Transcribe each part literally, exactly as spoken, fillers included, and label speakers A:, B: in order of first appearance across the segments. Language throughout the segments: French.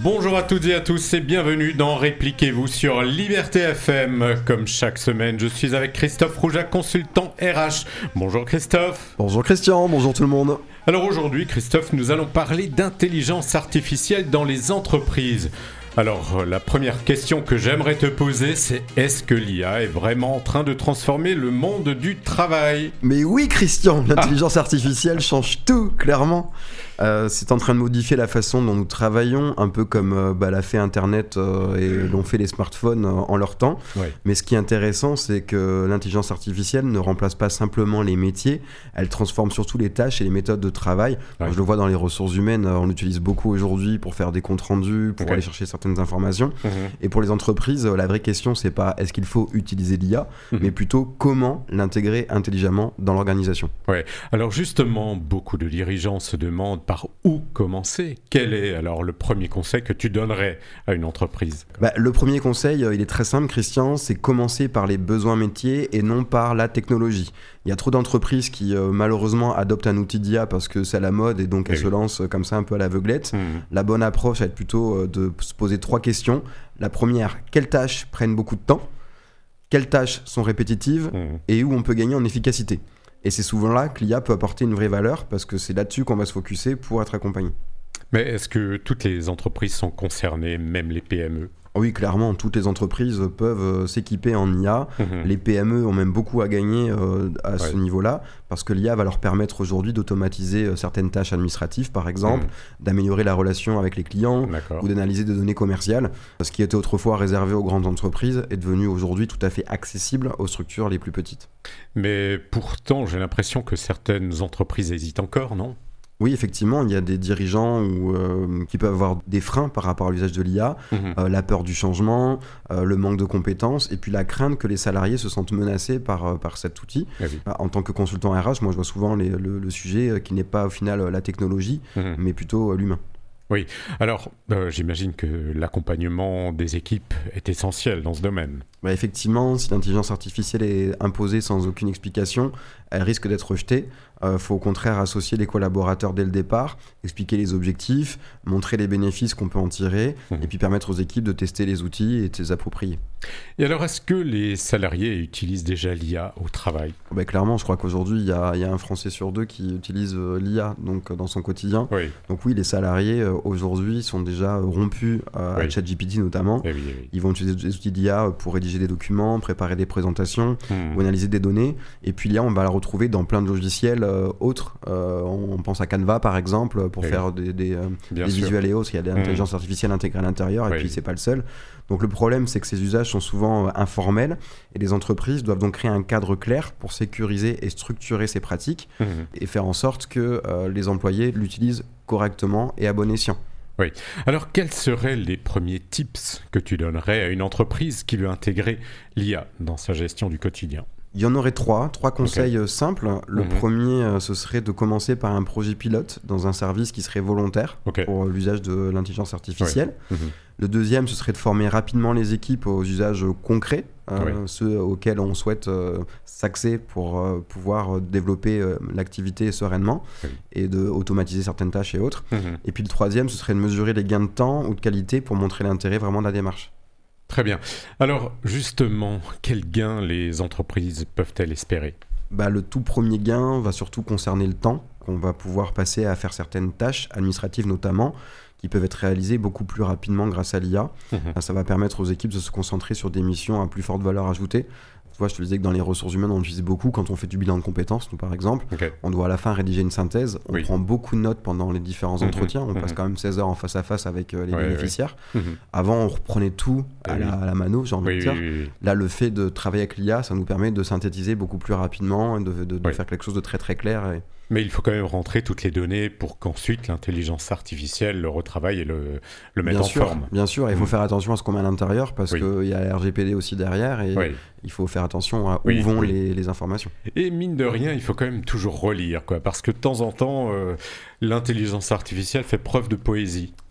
A: Bonjour à toutes et à tous et bienvenue dans Répliquez-vous sur Liberté F M. Comme chaque semaine, je suis avec Christophe Roujac, consultant R H. Bonjour Christophe.
B: Bonjour Christian, bonjour tout le monde.
A: Alors aujourd'hui, Christophe, nous allons parler d'intelligence artificielle dans les entreprises. Alors, la première question que j'aimerais te poser, c'est est-ce que l'I A est vraiment en train de transformer le monde du travail ?
B: Mais oui Christian, l'intelligence ah. artificielle change tout, clairement. Euh, c'est en train de modifier la façon dont nous travaillons, un peu comme euh, bah, l'a fait Internet euh, et l'ont fait les smartphones euh, en leur temps. Ouais. Mais ce qui est intéressant, c'est que l'intelligence artificielle ne remplace pas simplement les métiers, elle transforme surtout les tâches et les méthodes de travail. Ouais. Je le vois dans les ressources humaines, on l'utilise beaucoup aujourd'hui pour faire des comptes rendus, pour okay. aller chercher certaines informations. Mmh. Et pour les entreprises, la vraie question, c'est pas est-ce qu'il faut utiliser l'I A, mmh. mais plutôt comment l'intégrer intelligemment dans l'organisation.
A: Ouais. Alors justement, beaucoup de dirigeants se demandent par où commencer. Quel est alors le premier conseil que tu donnerais à une entreprise ?
B: Bah, le premier conseil, il est très simple, Christian, c'est commencer par les besoins métiers et non par la technologie. Il y a trop d'entreprises qui euh, malheureusement adoptent un outil d'I A parce que c'est à la mode et donc elles oui. se lancent comme ça un peu à l'aveuglette. Mmh. La bonne approche va être plutôt euh, de se poser trois questions. La première, quelles tâches prennent beaucoup de temps ? Quelles tâches sont répétitives ? Mmh. Et où on peut gagner en efficacité ? Et c'est souvent là que l'I A peut apporter une vraie valeur parce que c'est là-dessus qu'on va se focuser pour être accompagné.
A: Mais est-ce que toutes les entreprises sont concernées, même les P M E ?
B: Oui, clairement, toutes les entreprises peuvent euh, s'équiper en I A. Mmh. Les P M E ont même beaucoup à gagner euh, à ouais. ce niveau-là, parce que l'I A va leur permettre aujourd'hui d'automatiser euh, certaines tâches administratives, par exemple, mmh. d'améliorer la relation avec les clients, D'accord. ou d'analyser des données commerciales. Ce qui était autrefois réservé aux grandes entreprises est devenu aujourd'hui tout à fait accessible aux structures les plus petites.
A: Mais pourtant, j'ai l'impression que certaines entreprises hésitent encore, non ?
B: Oui, effectivement, il y a des dirigeants où, euh, qui peuvent avoir des freins par rapport à l'usage de l'I A, mmh. euh, la peur du changement, euh, le manque de compétences et puis la crainte que les salariés se sentent menacés par, euh, par cet outil. Ah oui. En tant que consultant R H, moi je vois souvent les, le, le sujet euh, qui n'est pas au final la technologie, mmh. mais plutôt euh, l'humain.
A: Oui, alors euh, j'imagine que l'accompagnement des équipes est essentiel dans ce domaine.
B: Bah, effectivement, si l'intelligence artificielle est imposée sans aucune explication, elle risque d'être rejetée. Il euh, faut au contraire associer les collaborateurs dès le départ, expliquer les objectifs, montrer les bénéfices qu'on peut en tirer, mmh. et puis permettre aux équipes de tester les outils et de les approprier.
A: Et alors, est-ce que les salariés utilisent déjà l'I A au travail ?
B: bah, Clairement, je crois qu'aujourd'hui, il y a, y a un Français sur deux qui utilise euh, l'I A donc, dans son quotidien. Oui. Donc oui, les salariés, euh, aujourd'hui, sont déjà rompus euh, oui. à ChatGPT notamment. Oui, oui, oui. Ils vont utiliser des outils d'I A pour rédiger des documents, préparer des présentations, mmh. ou analyser des données. Et puis l'I A, on va la retrouver dans plein de logiciels euh, autres. Euh, on pense à Canva, par exemple, pour oui. faire des, des, euh, des visuels et autres. Il y a de l'intelligence mmh. artificielle intégrée à l'intérieur, oui. et puis c'est pas le seul. Donc le problème, c'est que ces usages sont souvent euh, informels, et les entreprises doivent donc créer un cadre clair pour sécuriser et structurer ces pratiques, mmh. et faire en sorte que euh, les employés l'utilisent correctement et à bon escient.
A: Oui. Alors, quels seraient les premiers tips que tu donnerais à une entreprise qui veut intégrer l'I A dans sa gestion du quotidien ?
B: Il y en aurait trois, trois conseils okay. simples. Le mmh. premier, ce serait de commencer par un projet pilote dans un service qui serait volontaire okay. pour l'usage de l'intelligence artificielle. Ouais. Mmh. Le deuxième, ce serait de former rapidement les équipes aux usages concrets, euh, oui. ceux auxquels on souhaite euh, s'axer pour euh, pouvoir développer euh, l'activité sereinement oui. et d'automatiser certaines tâches et autres. Mmh. Et puis le troisième, ce serait de mesurer les gains de temps ou de qualité pour montrer l'intérêt vraiment de la démarche.
A: Très bien. Alors justement, quels gains les entreprises peuvent-elles espérer ?
B: Bah, le tout premier gain va surtout concerner le temps qu'on va pouvoir passer à faire certaines tâches administratives notamment, qui peuvent être réalisées beaucoup plus rapidement grâce à l'I A. Mmh. Ça va permettre aux équipes de se concentrer sur des missions à plus forte valeur ajoutée. Tu vois, je te disais que dans les ressources humaines, on utilise beaucoup quand on fait du bilan de compétences, nous par exemple. Okay. On doit à la fin rédiger une synthèse. On oui. prend beaucoup de notes pendant les différents mmh. entretiens. On mmh. passe quand même seize heures en face à face avec euh, les ouais, bénéficiaires. Ouais. Mmh. Avant, on reprenait tout à, oui. la, à la mano, j'ai envie oui, de dire. Oui, oui, oui. Là, le fait de travailler avec l'I A, ça nous permet de synthétiser beaucoup plus rapidement et de, de, de, de oui. faire quelque chose de très très clair. Et...
A: Mais il faut quand même rentrer toutes les données pour qu'ensuite l'intelligence artificielle le retravaille et le, le mette
B: bien
A: en
B: sûr,
A: forme.
B: Bien sûr, il faut mmh. faire attention à ce qu'on met à l'intérieur parce oui. qu'il y a la R G P D aussi derrière et oui. il faut faire attention à où oui, vont oui. Les, les informations.
A: Et mine de rien, il faut quand même toujours relire, quoi, parce que de temps en temps, euh, l'intelligence artificielle fait preuve de poésie.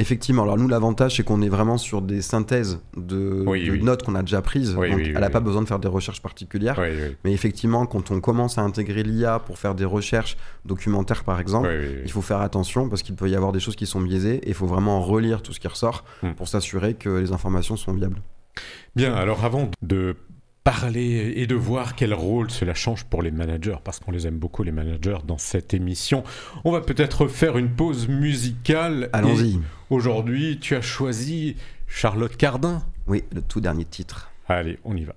B: Effectivement, alors nous l'avantage c'est qu'on est vraiment sur des synthèses de,
A: oui,
B: de
A: oui.
B: notes qu'on a déjà prises,
A: oui,
B: donc
A: oui,
B: elle n'a
A: oui,
B: pas
A: oui.
B: besoin de faire des recherches particulières,
A: oui, oui.
B: mais effectivement quand on commence à intégrer l'I A pour faire des recherches documentaires par exemple,
A: oui, oui, oui.
B: il faut faire attention parce qu'il peut y avoir des choses qui sont biaisées et il faut vraiment relire tout ce qui ressort hmm. pour s'assurer que les informations sont viables.
A: Bien, alors avant de parler et de voir quel rôle cela change pour les managers, parce qu'on les aime beaucoup les managers dans cette émission, on va peut-être faire une pause musicale.
B: Allons-y.
A: Et aujourd'hui, tu as choisi Charlotte Cardin.
B: Oui, le tout dernier titre.
A: Allez, on y va.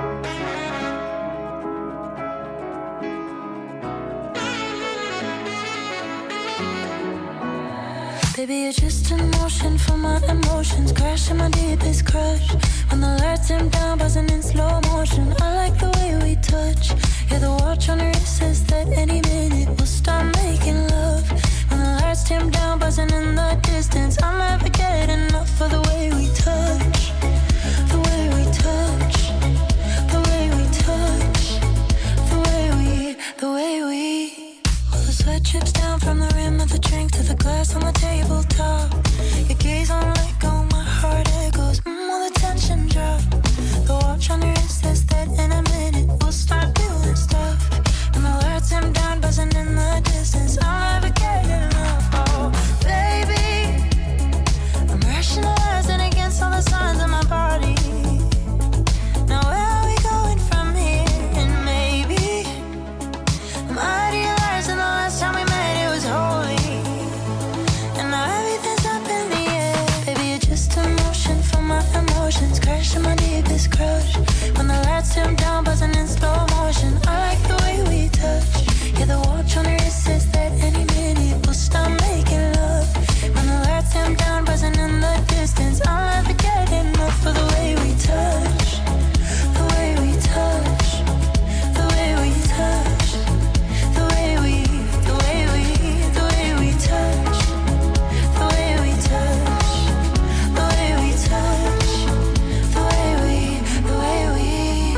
C: Baby, you're just in motion for my emotions, crashing my deepest crush. When the lights dim down, buzzing in slow motion. I like the way we touch. Yeah, the watch on your wrist says that any minute we'll start making love. When the lights dim down, buzzing in the distance, I'll never get enough of the way we touch. The way we touch. The way we touch. The way we, the way we. The sweat drips down from the rim of the drink to the glass on the tabletop. Your gaze on let go, my heart echoes. Mmm, will the tension drop? The watch on your wrist says that in a minute we'll start doing stuff. And the lights dim down, buzzing in the distance. I'll never get enough. Oh, baby, I'm rationalizing against all the signs in my body. Now where are we going from here? And maybe I'm idealizing the last time we met, it was holy. And now everything's up in the air. Baby, you're just emotion for my emotions, crashing my deepest crush. When the lights dim down, buzzing in slow motion. I like the way we touch. Yeah, the watch on your wrist says that any minute we'll start making love. When the lights dim down, buzzing in the distance, I'll never get enough of the way we touch. The way we touch. The way we touch. The way we, the way we, the way we touch. The way we touch. The way we touch. The way we, the way we.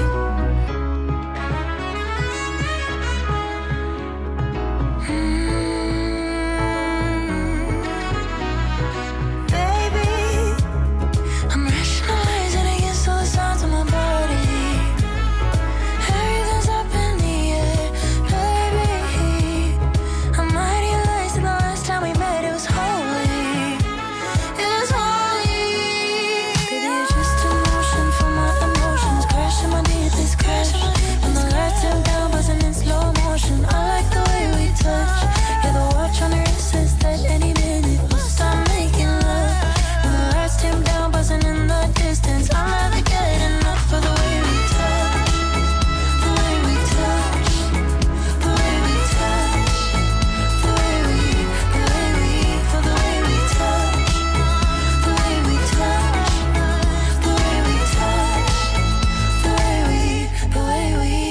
C: Baby, I'm rationalizing against all the signs of my body. Everything's up in the air, baby. I'm idealizing the last time we met, it was holy. It was holy. Baby, you're just emotion for my emotions, crashing my deepest crash. When the lights dim down, buzzing in slow motion. I like the way we touch. Yeah, the watch on your wrist says that any minute we'll start making love. When the lights dim down, buzzing in the distance, I'll never get enough of the way we touch. The way we touch. The way we touch. The way we, the way we, for the way we touch. The way we touch. The way we touch. The way we, the way we.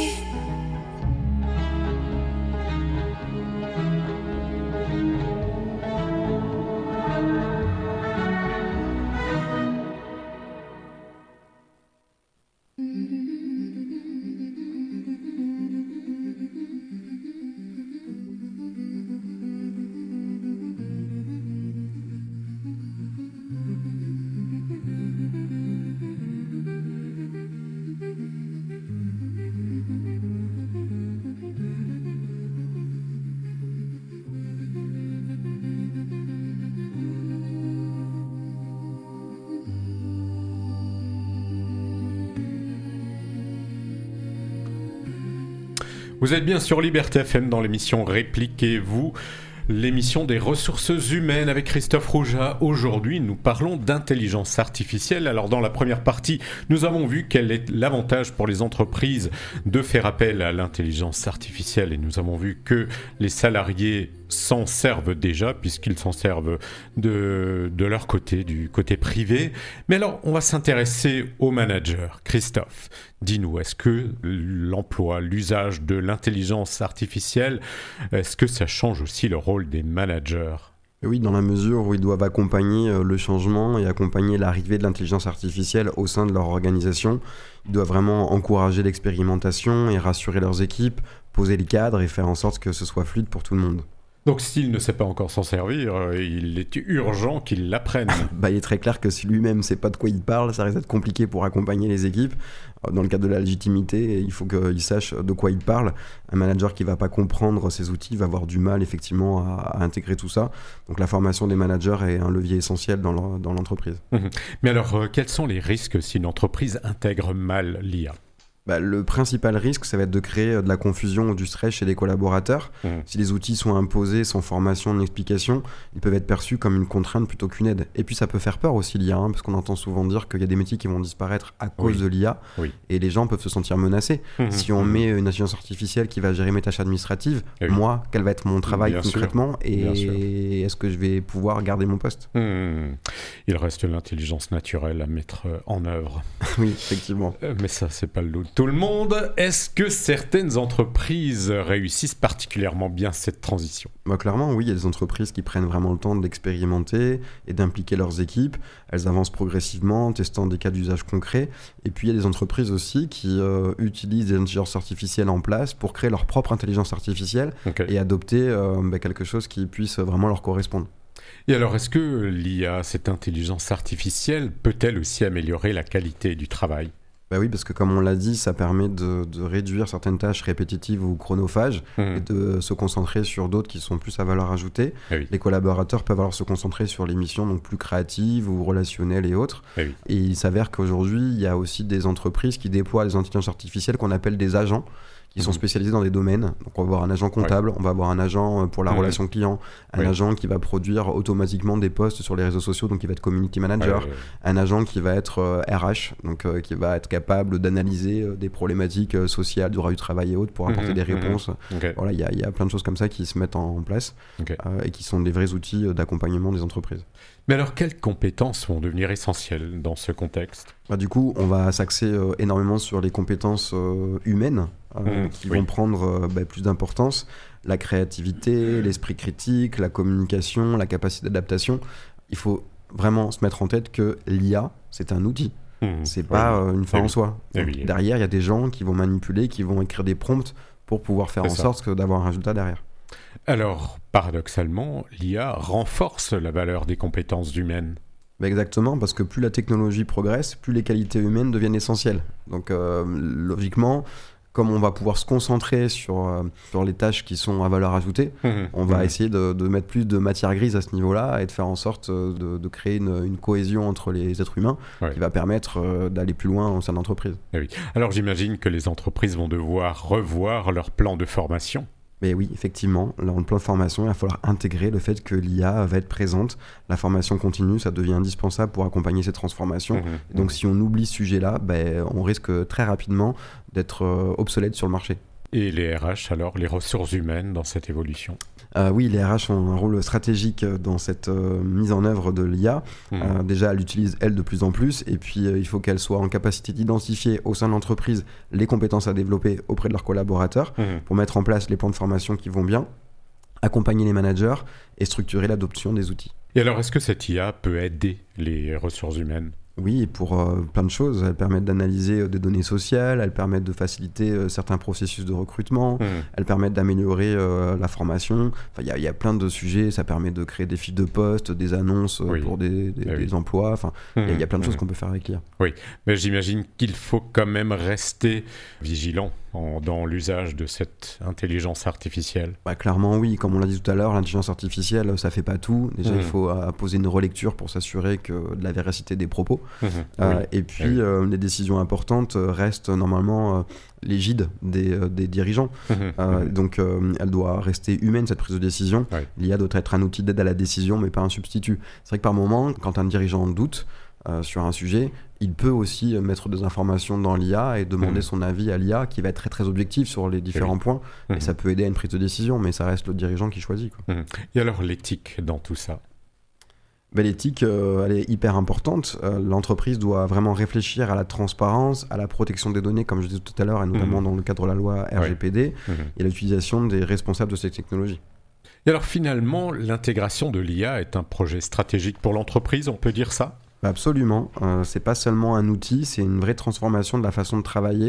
A: Vous êtes bien sur Liberté F M dans l'émission Répliquez-vous, l'émission des ressources humaines avec Christophe Rouja. Aujourd'hui, nous parlons d'intelligence artificielle. Alors, dans la première partie, nous avons vu quel est l'avantage pour les entreprises de faire appel à l'intelligence artificielle et nous avons vu que les salariés s'en servent déjà puisqu'ils s'en servent de, de leur côté, du côté privé. Mais alors, on va s'intéresser aux managers. Christophe, dis-nous, est-ce que l'emploi, l'usage de l'intelligence artificielle, est-ce que ça change aussi le rôle des managers ?
B: Oui, dans la mesure où ils doivent accompagner le changement et accompagner l'arrivée de l'intelligence artificielle au sein de leur organisation. Ils doivent vraiment encourager l'expérimentation et rassurer leurs équipes, poser le cadre et faire en sorte que ce soit fluide pour tout le monde.
A: Donc s'il ne sait pas encore s'en servir, il est urgent qu'il l'apprenne.
B: Bah, il est très clair que si lui-même ne sait pas de quoi il parle, ça risque d'être compliqué pour accompagner les équipes. Dans le cadre de la légitimité, il faut qu'il sache de quoi il parle. Un manager qui ne va pas comprendre ces outils va avoir du mal effectivement à, à intégrer tout ça. Donc la formation des managers est un levier essentiel dans, le, dans l'entreprise. Mmh.
A: Mais alors, euh, quels sont les risques si une entreprise intègre mal l'I A ?
B: Bah, le principal risque, ça va être de créer de la confusion ou du stress chez les collaborateurs. Mmh. Si les outils sont imposés sans formation ni explication, ils peuvent être perçus comme une contrainte plutôt qu'une aide. Et puis ça peut faire peur aussi l'I A, hein, parce qu'on entend souvent dire qu'il y a des métiers qui vont disparaître à cause oui. de l'I A, oui. et les gens peuvent se sentir menacés. Mmh. Si on mmh. met une intelligence artificielle qui va gérer mes tâches administratives, oui. moi, quel va être mon travail Bien concrètement, sûr. et est-ce que je vais pouvoir garder mon poste ?
A: mmh. Il reste l'intelligence naturelle à mettre en œuvre.
B: Oui, effectivement.
A: Euh, mais ça, c'est pas le lot. Tout le monde, est-ce que certaines entreprises réussissent particulièrement bien cette transition ?
B: Bah, clairement, oui, il y a des entreprises qui prennent vraiment le temps d'expérimenter et d'impliquer leurs équipes. Elles avancent progressivement, en testant des cas d'usage concrets. Et puis, il y a des entreprises aussi qui euh, utilisent des intelligences artificielles en place pour créer leur propre intelligence artificielle okay. et adopter euh, bah, quelque chose qui puisse vraiment leur correspondre.
A: Et alors, est-ce que l'I A, cette intelligence artificielle, peut-elle aussi améliorer la qualité du travail ?
B: Bah oui, parce que comme on l'a dit, ça permet de, de réduire certaines tâches répétitives ou chronophages mmh. et de se concentrer sur d'autres qui sont plus à valeur ajoutée. Ah oui. Les collaborateurs peuvent alors se concentrer sur les missions donc plus créatives ou relationnelles et autres. Ah oui. Et il s'avère qu'aujourd'hui, il y a aussi des entreprises qui déploient des intelligences artificielles qu'on appelle des agents, qui sont spécialisés dans des domaines. Donc on va avoir un agent comptable, ouais. on va avoir un agent pour la mmh. relation client, un ouais. agent qui va produire automatiquement des posts sur les réseaux sociaux, donc qui va être community manager, ouais, ouais, ouais. un agent qui va être euh, R H, donc euh, qui va être capable d'analyser euh, des problématiques euh, sociales, du droit du travail et autres pour apporter mmh, des réponses. Mmh. Okay. Voilà, il y, y a plein de choses comme ça qui se mettent en, en place okay. euh, et qui sont des vrais outils d'accompagnement des entreprises.
A: Mais alors, quelles compétences vont devenir essentielles dans ce contexte ?
B: Bah, du coup, on va s'axer euh, énormément sur les compétences euh, humaines euh, mmh, qui oui. vont prendre euh, bah, plus d'importance. La créativité, l'esprit critique, la communication, la capacité d'adaptation. Il faut vraiment se mettre en tête que l'I A, c'est un outil. Mmh, c'est pas oui. euh, une fin oui. en soi. Donc, oui. Derrière, il y a des gens qui vont manipuler, qui vont écrire des prompts pour pouvoir faire c'est en ça. sorte que, d'avoir un résultat derrière.
A: Alors, paradoxalement, l'I A renforce la valeur des compétences humaines.
B: Bah exactement, parce que plus la technologie progresse, plus les qualités humaines deviennent essentielles. Donc, euh, logiquement, comme on va pouvoir se concentrer sur, euh, sur les tâches qui sont à valeur ajoutée, mmh, on va mmh. essayer de, de mettre plus de matière grise à ce niveau-là et de faire en sorte de, de créer une, une cohésion entre les êtres humains ouais. qui va permettre euh, d'aller plus loin au sein de l'entreprise.
A: Et oui. Alors, j'imagine que les entreprises vont devoir revoir leur plan de formation.
B: Mais oui, effectivement, dans le plan de formation, il va falloir intégrer le fait que l'I A va être présente. La formation continue, ça devient indispensable pour accompagner ces transformations. Mmh, Et donc, mmh. si on oublie ce sujet-là, ben, on risque très rapidement d'être euh, obsolète sur le marché.
A: Et les R H, alors, les ressources humaines dans cette évolution ?
B: Euh, oui, les R H ont un rôle stratégique dans cette euh, mise en œuvre de l'I A. Mmh. Euh, déjà, elle l'utilise, elle, de plus en plus. Et puis, euh, il faut qu'elle soit en capacité d'identifier au sein de l'entreprise les compétences à développer auprès de leurs collaborateurs mmh. pour mettre en place les plans de formation qui vont bien, accompagner les managers et structurer l'adoption des outils.
A: Et alors, est-ce que cette I A peut aider les ressources humaines ?
B: Oui, pour euh, plein de choses. Elles permettent d'analyser euh, des données sociales, elles permettent de faciliter euh, certains processus de recrutement, mmh. elles permettent d'améliorer euh, la formation. Enfin, il y, y a plein de sujets, ça permet de créer des fiches de poste, des annonces euh, oui. pour des, des, oui. des emplois. Enfin, il mmh. y, y a plein de choses mmh. qu'on peut faire avec l'I A.
A: Oui, mais j'imagine qu'il faut quand même rester vigilant en, dans l'usage de cette intelligence artificielle.
B: Bah, clairement, oui. Comme on l'a dit tout à l'heure, l'intelligence artificielle, ça fait pas tout. Déjà, mmh. il faut euh, poser une relecture pour s'assurer que, de la véracité des propos. Mmh. Euh, oui. Et puis, oui. euh, les décisions importantes restent normalement euh, l'égide des, euh, des dirigeants. Mmh. Euh, mmh. Donc, euh, elle doit rester humaine, cette prise de décision. Oui. L'I A doit être un outil d'aide à la décision, mais pas un substitut. C'est vrai que par moment, quand un dirigeant doute euh, sur un sujet, il peut aussi mettre des informations dans l'I A et demander mmh. son avis à l'I A qui va être très très objectif sur les différents oui. points. Mmh. Et ça peut aider à une prise de décision, mais ça reste le dirigeant qui choisit, quoi.
A: Mmh. Et alors l'éthique dans tout ça ?
B: Ben, l'éthique, euh, elle est hyper importante. Euh, l'entreprise doit vraiment réfléchir à la transparence, à la protection des données, comme je disais tout à l'heure, et notamment mmh. dans le cadre de la loi R G P D, oui. mmh. et l'utilisation des responsables de ces technologies.
A: Et alors finalement, l'intégration de l'I A est un projet stratégique pour l'entreprise, on peut dire ça ?
B: Absolument. Euh, c'est pas seulement un outil, c'est une vraie transformation de la façon de travailler.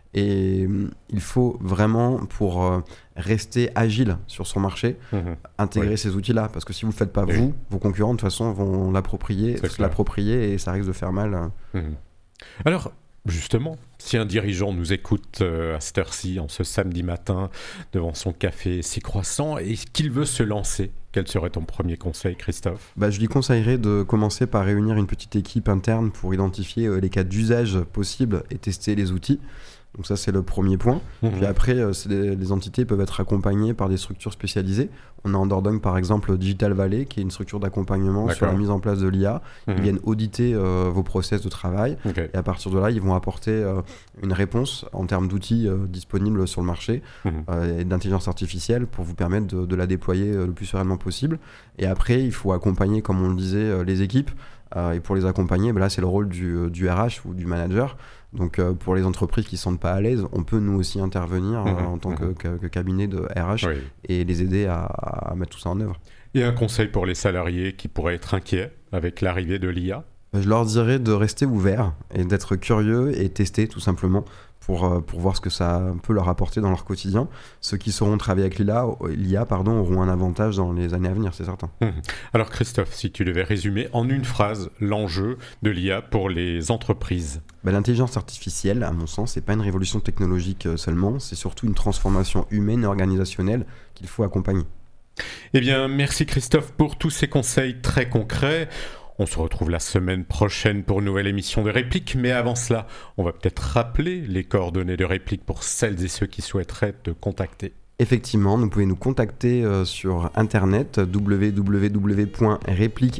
B: Et il faut vraiment, pour euh, rester agile sur son marché, mmh. intégrer oui. ces outils-là. Parce que si vous ne le faites pas oui. vous, vos concurrents, de toute façon, vont l'approprier, se l'approprier et ça risque de faire mal.
A: Mmh. Alors, justement, si un dirigeant nous écoute euh, à cette heure-ci, en ce samedi matin, devant son café, ses croissants, et qu'il veut se lancer, quel serait ton premier conseil, Christophe ?
B: bah, Je lui conseillerais de commencer par réunir une petite équipe interne pour identifier euh, les cas d'usage possibles et tester les outils. Donc ça, c'est le premier point. Mmh. Puis après, euh, c'est les, les entités peuvent être accompagnées par des structures spécialisées. On a en Dordogne, par exemple, Digital Valley, qui est une structure d'accompagnement D'accord. sur la mise en place de l'I A. Mmh. Ils viennent auditer euh, vos process de travail. Okay. Et à partir de là, ils vont apporter euh, une réponse en termes d'outils euh, disponibles sur le marché mmh. euh, et d'intelligence artificielle pour vous permettre de, de la déployer euh, le plus sereinement possible. Et après, il faut accompagner, comme on le disait, euh, les équipes. Euh, et pour les accompagner, ben là, c'est le rôle du, du R H ou du manager. Donc euh, pour les entreprises qui ne se sentent pas à l'aise, on peut nous aussi intervenir mmh, euh, en tant mmh. que, que, que cabinet de R H oui. et les aider à, à mettre tout ça en œuvre.
A: Et un conseil pour les salariés qui pourraient être inquiets avec l'arrivée de l'I A ?
B: Je leur dirais de rester ouverts et d'être curieux et tester tout simplement pour, pour voir ce que ça peut leur apporter dans leur quotidien. Ceux qui sauront travailler avec l'I A pardon, auront un avantage dans les années à venir, c'est certain.
A: Mmh. Alors Christophe, si tu devais résumer en une phrase l'enjeu de l'I A pour les entreprises ?
B: Ben, l'intelligence artificielle, à mon sens, c'est pas une révolution technologique seulement, c'est surtout une transformation humaine et organisationnelle qu'il faut accompagner.
A: Eh bien, merci Christophe pour tous ces conseils très concrets. On se retrouve la semaine prochaine pour une nouvelle émission de Réplique, mais avant cela, on va peut-être rappeler les coordonnées de Réplique pour celles et ceux qui souhaiteraient te contacter.
B: Effectivement, vous pouvez nous contacter euh, sur internet w w w point réplique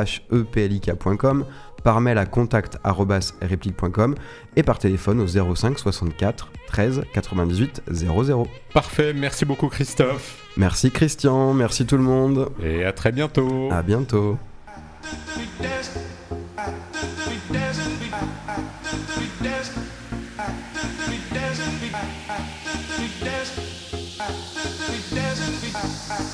B: point com, par mail à contact arobase réplique point com et par téléphone au zéro cinq soixante-quatre treize quatre-vingt-dix-huit zéro zéro.
A: Parfait, merci beaucoup Christophe.
B: Merci Christian, merci tout le monde.
A: Et à très bientôt.
B: À bientôt.
C: I